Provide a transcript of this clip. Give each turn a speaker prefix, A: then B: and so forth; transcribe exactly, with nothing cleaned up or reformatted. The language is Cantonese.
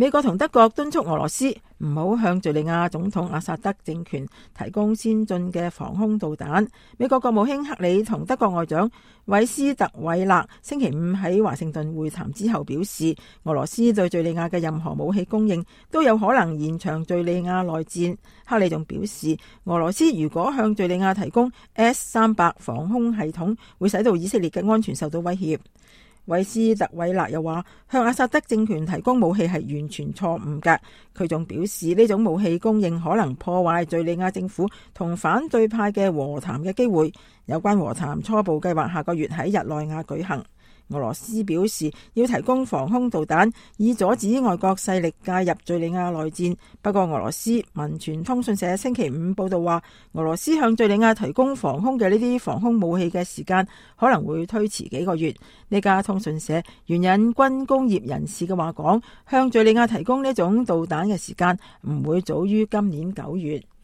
A: 美國同德國敦促俄羅斯唔好向敘利亞總統阿薩德政權提供先進嘅防空導彈。美國國務卿克里同德國外長韋斯特韋勒星期五喺華盛頓會談之後表示，俄羅斯對敘利亞嘅任何武器供應都有可能延長敘利亞內戰。克里仲表示，俄羅斯如果向敘利亞提供 S 三百防空系統，會使到以色列嘅安全受到威脅。韋斯特韋勒又話，向阿薩德政權提供武器係完全錯誤嘅。佢仲表示，呢種武器供應可能破壞敘利亞政府同反對派嘅和談嘅機會。有關和談初步計劃下個月喺日內瓦舉行。俄羅斯表示要提供防空導彈，以阻止外國勢力介入敘利亞內戰。不過，俄羅斯民傳通訊社星期五報道話，俄羅斯向敘利亞提供防空嘅呢啲防空武器嘅時間可能會推遲幾個月。呢家通訊社援引軍工業人士嘅話講，向敘利亞提供呢種導彈嘅時間唔會早於今年九月。